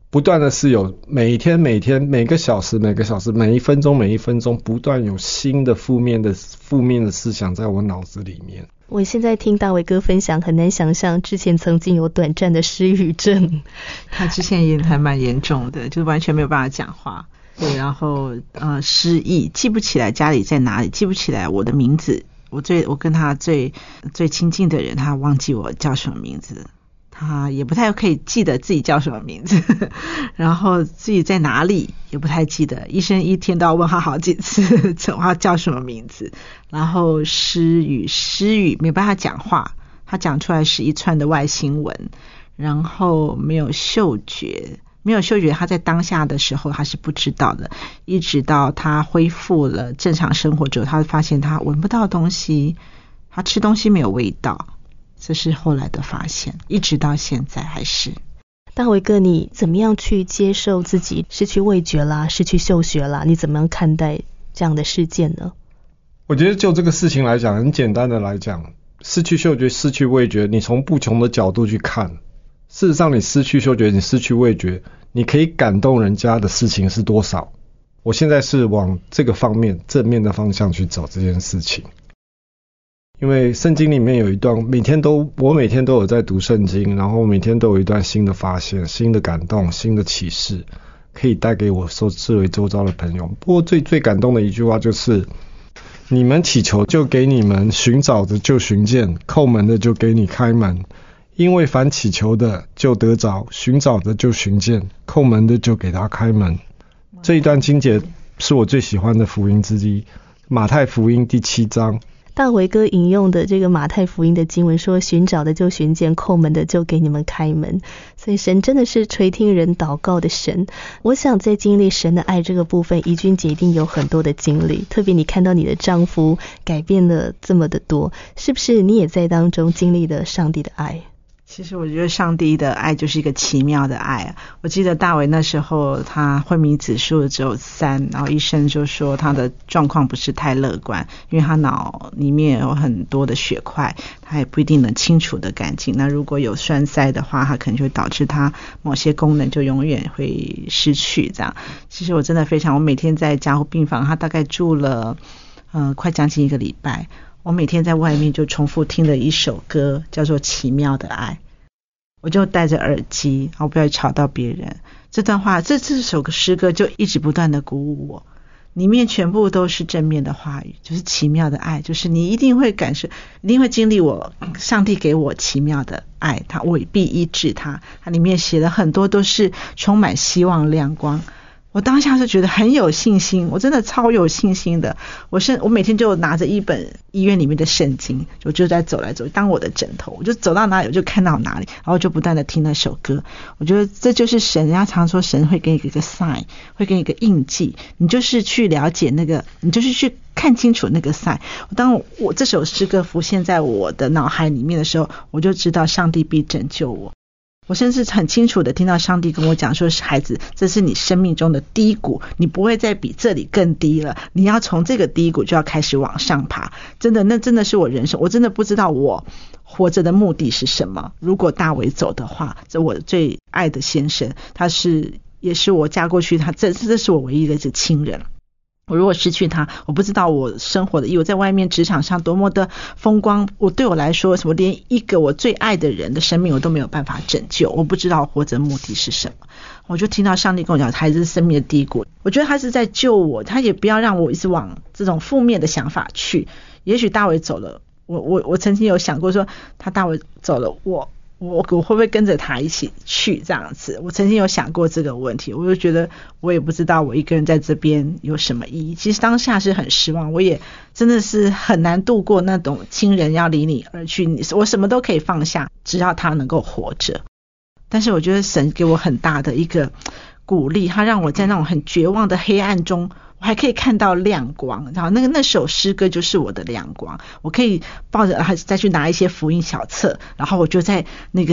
不断的是有每一天每天每个小时每个小时每一分钟每一分钟不断有新的负面的负面的思想在我脑子里面。 我现在听大伟哥分享，很难想象之前曾经有短暂的失语症。 他之前也还蛮严重的，就是完全没有办法讲话。对，然后呃失忆，记不起来家里在哪里，记不起来我的名字。我最我跟他最最亲近的人，他忘记我叫什么名字，他也不太可以记得自己叫什么名字，然后自己在哪里也不太记得。医生一天都要问他好几次，他叫什么名字。然后失语，失语没办法讲话，他讲出来是一串的外星文。然后没有嗅觉。没有嗅觉，他在当下的时候他是不知道的，一直到他恢复了正常生活之后，他发现他闻不到东西，他吃东西没有味道，这是后来的发现，一直到现在还是。 大伟哥，你怎么样去接受自己失去味觉啦，失去嗅觉啦？你怎么样看待这样的事件呢？ 我觉得就这个事情来讲，很简单的来讲，失去嗅觉失去味觉，你从不同的角度去看，事实上你失去嗅觉你失去味觉，你可以感动人家的事情是多少？我现在是往这个方面正面的方向去找这件事情。因为圣经里面有一段，每天都我每天都有在读圣经，然后每天都有一段新的发现，新的感动，新的启示，可以带给我周围周遭的朋友。不过最最感动的一句话就是，你们祈求就给你们，寻找的就寻见，叩门的就给你开门。因为凡祈求的就得着，寻找的就寻见，叩门的就给他开门。这一段经节是我最喜欢的福音之一，马太福音第七章。 大伟哥引用的这个马太福音的经文说，寻找的就寻见，叩门的就给你们开门。所以神真的是垂听人祷告的神。我想在经历神的爱这个部分，怡君姐一定有很多的经历，特别你看到你的丈夫改变了这么的多，是不是你也在当中经历了上帝的爱？ 其实我觉得上帝的爱就是一个奇妙的爱。我记得大伟那时候他昏迷指数只有三，然后医生就说他的状况不是太乐观，因为他脑里面有很多的血块，他也不一定能清除的干净。那如果有栓塞的话，他可能就会导致他某些功能就永远会失去这样。其实我真的非常，我每天在加护病房，他大概住了呃快将近一个礼拜。我每天在外面就重复听了一首歌，叫做《奇妙的爱》，我就戴着耳机，然后不要吵到别人。这段话，这这首诗歌就一直不断的鼓舞我，里面全部都是正面的话语，就是奇妙的爱，就是你一定会感受，一定会经历我上帝给我奇妙的爱，他我必医治他。它里面写了很多都是充满希望亮光。我当下是觉得很有信心，我真的超有信心的。我是我每天就拿着一本医院里面的圣经，我就在走来走去当我的枕头，我就走到哪里我就看到哪里，然后就不断的听那首歌。我觉得这就是神，人家常说神会给你一个 sign， 会给你一个印记，你就是去了解那个，你就是去看清楚那个 sign。当我, 我这首诗歌浮现在我的脑海里面的时候，我就知道上帝必拯救我。我甚至很清楚的听到上帝跟我讲说，孩子，这是你生命中的低谷，你不会再比这里更低了，你要从这个低谷就要开始往上爬。真的，那真的是我人生，我真的不知道我活着的目的是什么。如果大伟走的话，这我最爱的先生，他是也是我嫁过去，他这这是我唯一的一个亲人。我如果失去他，我不知道我生活的意义，我在外面职场上多么的风光，我对我来说，我连一个我最爱的人的生命我都没有办法拯救，我不知道活着目的是什么。我就听到上帝跟我讲，孩子是生命的低谷，我觉得他是在救我，他也不要让我一直往这种负面的想法去。也许大伟走了，我我我曾经有想过说，他大伟走了，我我我会不会跟着他一起去这样子？我曾经有想过这个问题，我就觉得我也不知道我一个人在这边有什么意义。其实当下是很失望，我也真的是很难度过那种亲人要离你而去，我什么都可以放下，只要他能够活着。但是我觉得神给我很大的一个鼓励，他让我在那种很绝望的黑暗中，我还可以看到亮光，然后那个那首诗歌就是我的亮光。我可以抱着再去拿一些福音小册，然后我就在那个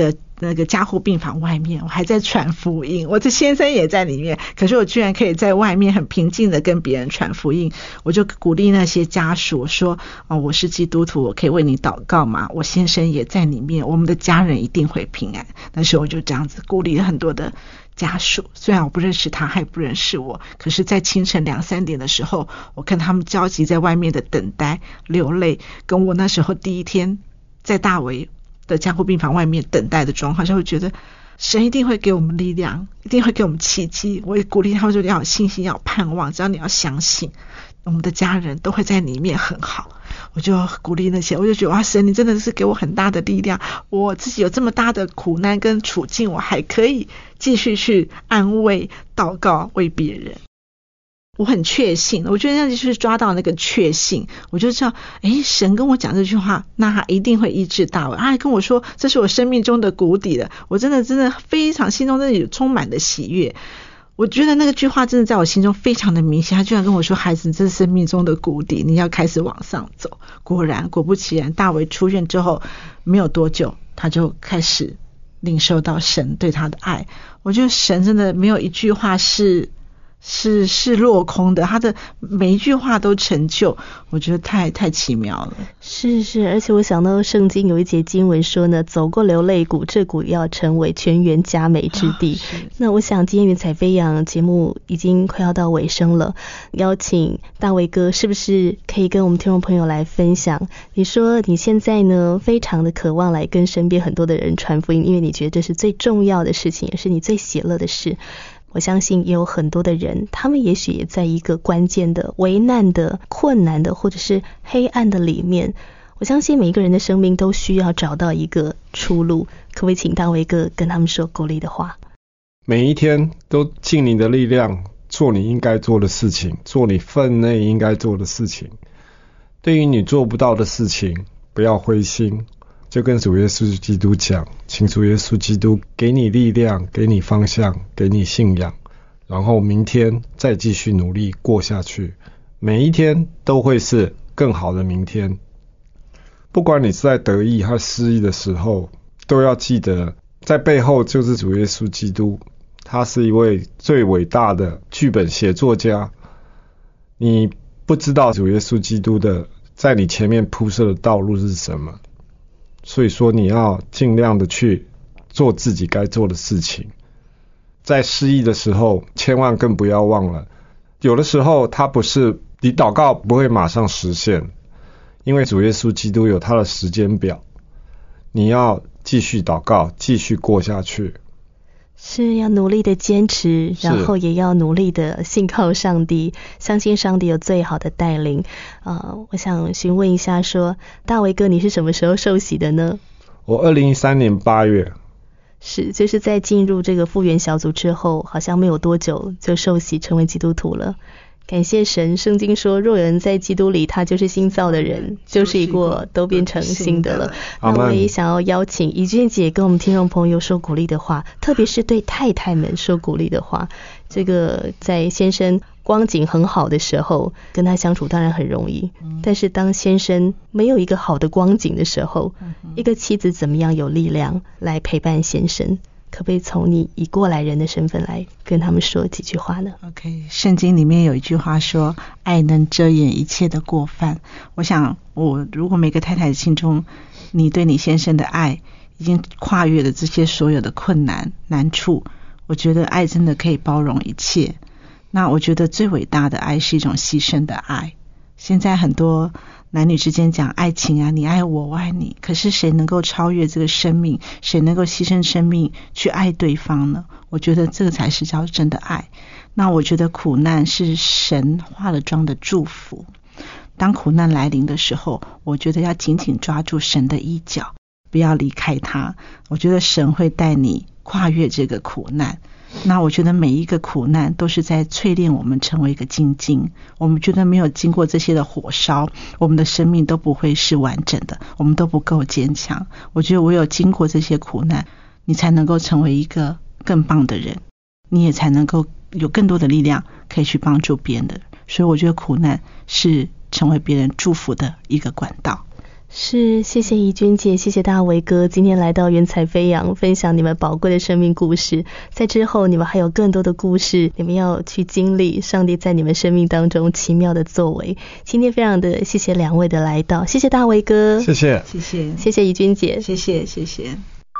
那个加护病房外面，我还在传福音，我的先生也在里面，可是我居然可以在外面很平静的跟别人传福音。我就鼓励那些家属说，哦，我是基督徒，我可以为你祷告吗？我先生也在里面，我们的家人一定会平安。那时候我就这样子鼓励了很多的家属，虽然我不认识他，他也不认识我，可是在清晨两三点的时候，我看他们焦急在外面的等待流泪，跟我那时候第一天在大围的加护病房外面等待的状况，就会觉得神一定会给我们力量，一定会给我们奇迹。我也鼓励他们说，要有信心，要有盼望，只要你要相信，我们的家人都会在里面很好。我就鼓励那些，我就觉得哇，神你真的是给我很大的力量，我自己有这么大的苦难跟处境，我还可以继续去安慰祷告为别人。我很确信，我觉得那就是抓到那个确信，我就知道诶，神跟我讲这句话，那他一定会医治大卫。他还跟我说这是我生命中的谷底了，我真的真的非常心中真的有充满的喜悦。我觉得那个句话真的在我心中非常的明显，他居然跟我说，孩子，这是生命中的谷底，你要开始往上走。果然果不其然，大卫出院之后没有多久，他就开始领受到神对他的爱。我觉得神真的没有一句话是是是落空的，他的每一句话都成就，我觉得太太奇妙了。 是是，而且我想到圣经有一节经文说呢，走过流泪谷，这谷要成为全园佳美之地。哦，那我想今天云彩飞扬节目已经快要到尾声了，邀请大卫哥是不是可以跟我们听众朋友来分享，你说你现在呢非常的渴望来跟身边很多的人传福音，因为你觉得这是最重要的事情，也是你最喜乐的事。我相信也有很多的人，他们也许也在一个关键的危难的困难的或者是黑暗的里面，我相信每一个人的生命都需要找到一个出路。可不可以请大卫哥跟他们说鼓励的话？ 每一天都尽你的力量做你应该做的事情，做你分内应该做的事情。对于你做不到的事情，不要灰心，就跟主耶稣基督讲，请主耶稣基督给你力量，给你方向，给你信仰，然后明天再继续努力过下去，每一天都会是更好的明天。不管你是在得意和失意的时候，都要记得在背后就是主耶稣基督，他是一位最伟大的剧本写作家。你不知道主耶稣基督的在你前面铺设的道路是什么，所以说你要尽量的去做自己该做的事情。在失意的时候，千万更不要忘了，有的时候他不是你祷告不会马上实现，因为主耶稣基督有他的时间表，你要继续祷告，继续过下去， 是要努力的坚持，然后也要努力的信靠上帝，相信上帝有最好的带领。呃，我想询问一下说，大卫哥你是什么时候受洗的呢？ 我二零一三年八月。 是，就是在进入这个复原小组之后，好像没有多久就受洗成为基督徒了。感谢神，圣经说若有人在基督里，他就是新造的人，旧事已过，都变成新的了。那我也想要邀请怡娟姐跟我们听众朋友说鼓励的话，特别是对太太们说鼓励的话。这个在先生光景很好的时候，跟他相处当然很容易，嗯、但是当先生没有一个好的光景的时候，嗯、一个妻子怎么样有力量来陪伴先生？可不可以从你以过来人的身份来跟他们说几句话呢？ OK， 圣经里面有一句话说，爱能遮掩一切的过犯。我想我如果每个太太的心中，你对你先生的爱已经跨越了这些所有的困难难处，我觉得爱真的可以包容一切。那我觉得最伟大的爱是一种牺牲的爱。现在很多男女之间讲爱情啊，你爱我，我爱你，可是谁能够超越这个生命？谁能够牺牲生命去爱对方呢？我觉得这个才是叫真的爱。那我觉得苦难是神化了妆的祝福。当苦难来临的时候，我觉得要紧紧抓住神的衣角，不要离开他。我觉得神会带你跨越这个苦难。那我觉得每一个苦难都是在淬炼我们成为一个精金。我们觉得没有经过这些的火烧，我们的生命都不会是完整的，我们都不够坚强。我觉得唯有经过这些苦难，你才能够成为一个更棒的人，你也才能够有更多的力量可以去帮助别人的。所以我觉得苦难是成为别人祝福的一个管道。 是，谢谢怡君姐，谢谢大为哥，今天来到云彩飞扬，分享你们宝贵的生命故事。在之后你们还有更多的故事，你们要去经历上帝在你们生命当中奇妙的作为。今天非常的谢谢两位的来到，谢谢大为哥， 谢谢， 谢谢， 谢谢怡君姐， 谢谢，谢谢。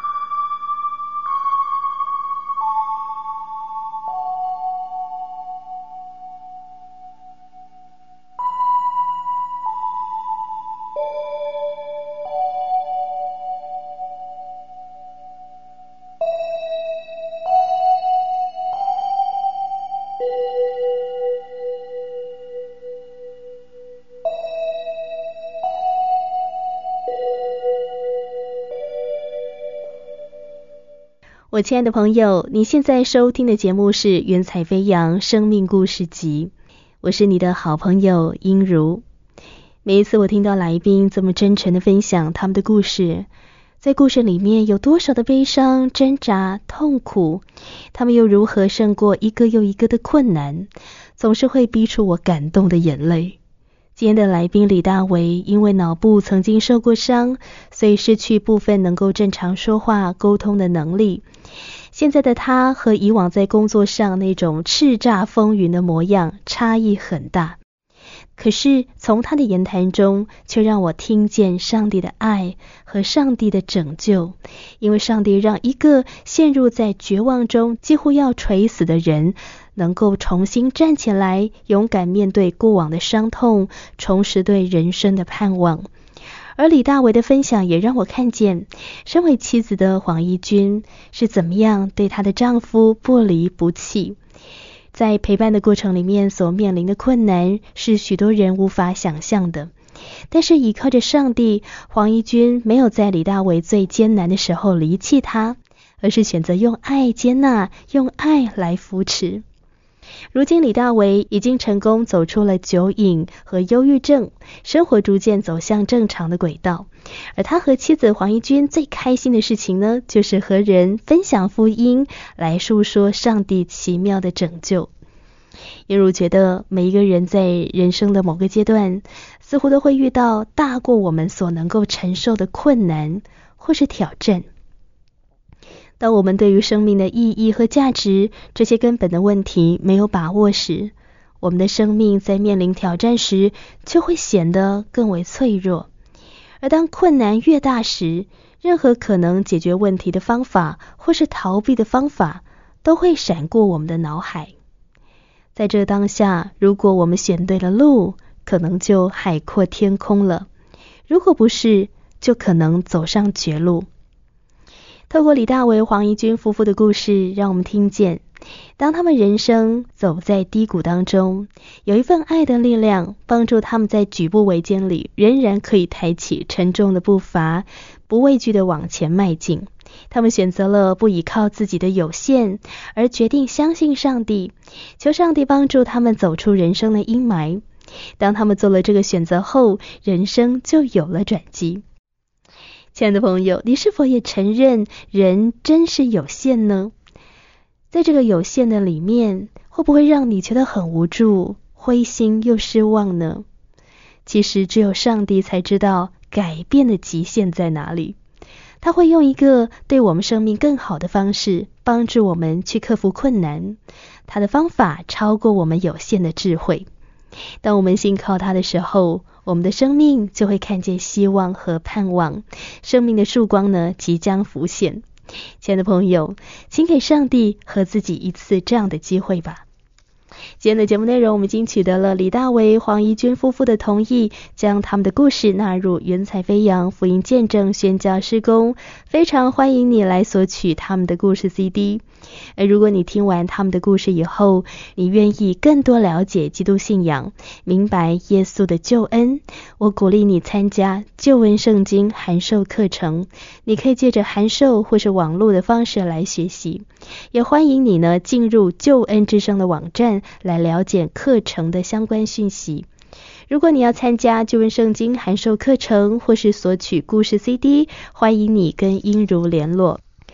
我亲爱的朋友，你现在收听的节目是《云彩飞扬生命故事集》，我是你的好朋友英如。每一次我听到来宾这么真诚的分享他们的故事，在故事里面有多少的悲伤、挣扎、痛苦，他们又如何胜过一个又一个的困难，总是会逼出我感动的眼泪。今天的来宾李大为因为脑部曾经受过伤，所以失去部分能够正常说话沟通的能力。现在的他和以往在工作上那种叱咤风云的模样差异很大，可是从他的言谈中却让我听见上帝的爱和上帝的拯救，因为上帝让一个陷入在绝望中几乎要垂死的人能够重新站起来，勇敢面对过往的伤痛，重拾对人生的盼望。而李大为的分享也让我看见身为妻子的黄怡君是怎么样对她的丈夫不离不弃，在陪伴的过程里面所面临的困难是许多人无法想象的，但是依靠着上帝，黄怡君没有在李大为最艰难的时候离弃他，而是选择用爱接纳，用爱来扶持。如今李大为已经成功走出了酒瘾和忧郁症，生活逐渐走向正常的轨道。而他和妻子黄怡君最开心的事情呢，就是和人分享福音，来述说上帝奇妙的拯救。因如觉得每一个人在人生的某个阶段，似乎都会遇到大过我们所能够承受的困难或是挑战。当我们对于生命的意义和价值这些根本的问题没有把握时，我们的生命在面临挑战时就会显得更为脆弱。而当困难越大时，任何可能解决问题的方法或是逃避的方法都会闪过我们的脑海。在这当下，如果我们选对了路，可能就海阔天空了；如果不是，就可能走上绝路。透过李大为、黄怡君夫妇的故事，让我们听见当他们人生走在低谷当中，有一份爱的力量帮助他们在举步维艰里仍然可以抬起沉重的步伐，不畏惧地往前迈进。他们选择了不依靠自己的有限，而决定相信上帝，求上帝帮助他们走出人生的阴霾。当他们做了这个选择后，人生就有了转机。亲爱的朋友，你是否也承认人真是有限呢？在这个有限的里面，会不会让你觉得很无助、灰心又失望呢？其实只有上帝才知道改变的极限在哪里。他会用一个对我们生命更好的方式帮助我们去克服困难，他的方法超过我们有限的智慧。当我们信靠他的时候，我们的生命就会看见希望和盼望，生命的曙光呢即将浮现。亲爱的朋友，请给上帝和自己一次这样的机会吧。今天的节目内容，我们已经取得了李大为、黄怡君夫妇的同意，将他们的故事纳入云彩飞扬福音见证宣教事工，非常欢迎你来索取他们的故事 C D。而如果你听完他们的故事以后，你愿意更多了解基督信仰，明白耶稣的救恩，我鼓励你参加救恩圣经函授课程。你可以借着函授或是网络的方式来学习，也欢迎你呢进入救恩之声的网站来了解课程的相关讯息。如果你要参加救恩圣经函授课程或是索取故事 C D， 欢迎你跟英如联络。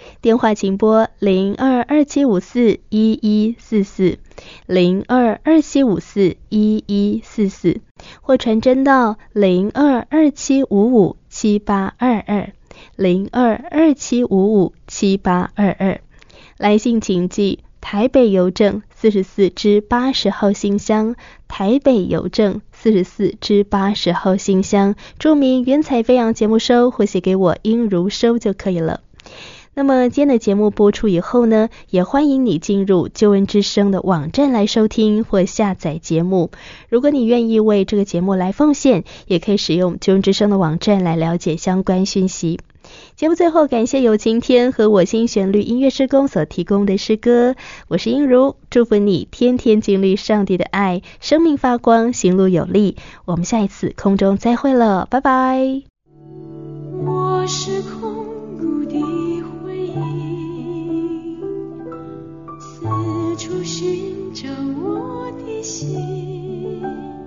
电话请拨零二二七五四一一四四零二二七五四一一四四，或传真到零二二七五五七八二二零二二七五五七八二二。来信请寄台北邮政四十四支八十号信箱，台北邮政四十四支八十号信箱，注明云彩飞扬节目收，或写给我英如收就可以了。那么今天的节目播出以后呢，也欢迎你进入救恩之声的网站来收听或下载节目。如果你愿意为这个节目来奉献，也可以使用救恩之声的网站来了解相关讯息。节目最后感谢有晴天和我心旋律音乐事工所提供的诗歌，我是英如，祝福你天天经历上帝的爱，生命发光，行路有力。我们下一次空中再会了，拜拜。 我是空谷的回忆，四处寻找我的心，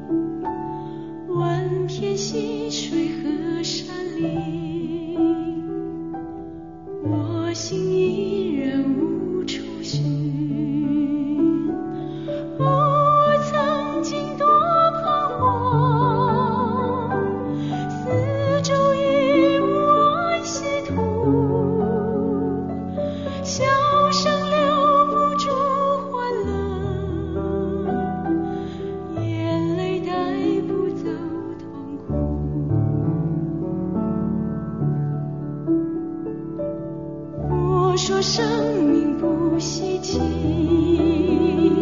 万片溪水和山林，我心依然无处寻。哦，我曾经多彷徨，四周已无安息土，笑声留不住欢乐，眼泪带不走痛苦。我说生命不稀奇，